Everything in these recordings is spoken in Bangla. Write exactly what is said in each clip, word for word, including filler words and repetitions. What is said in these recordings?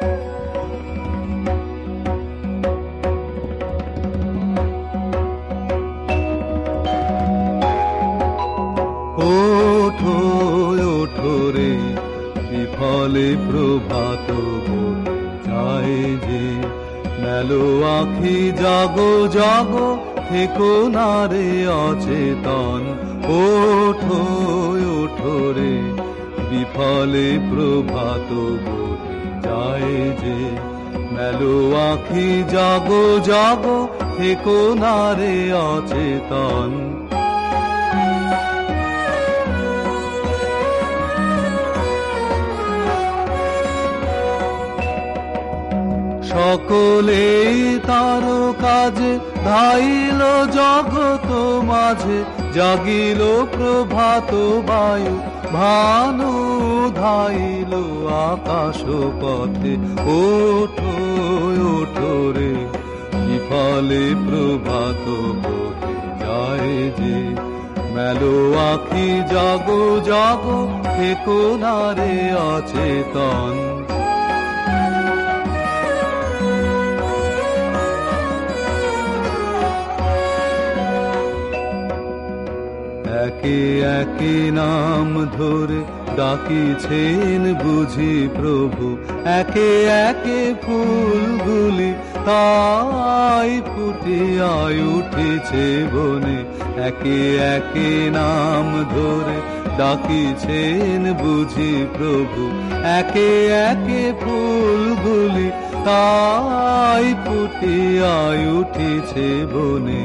ওঠো ওঠো রে বিফলে প্রভাত যায় যে, মেলো আখি জাগো জাগো থেকো না রে অচেতন। ওঠো ওঠো রে বিফলে প্রভাত যায় যে, মেলো আখি জাগো জাগো থেকো না রে অচেতন। সকলেই তার কাজে ধাইল জগত মাঝে, জাগিল প্রভাত বায়ু ভানু ধাইল আকাশ পথে। ওঠো ওঠো রে বিফলে প্রভাত যায় যে, মেলো আখি জাগো জাগো থেকো না রে অচেতন। একে একে নাম ধরে ডাকিছেন বুঝি প্রভু, একে একে ফুলগুলি তাই ফুটিয়ায় উঠেছে বনে। একে একে নাম ধরে ডাকিছেন বুঝি প্রভু, একে একে ফুলগুলি তাই ফুটিয়ায় উঠেছে বনে।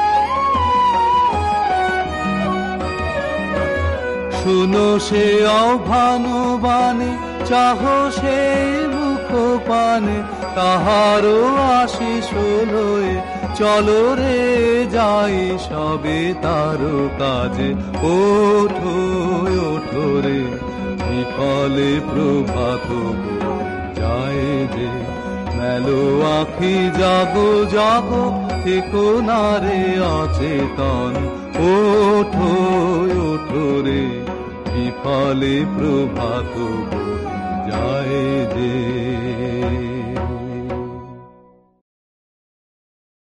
শুনো সে আহ্বান বাণী, চাহ সে মুখ পানে, তাহারও আশিস লয়ে চলো রে যাই সবে তার কাজে। ওঠো ওঠো রে বিফলে প্রভাত যায় যে, মেলো আখি জাগো জাগো থেকো না রে অচেতন। ওঠো ওঠো রে বিফলে প্রভাত যায় যে।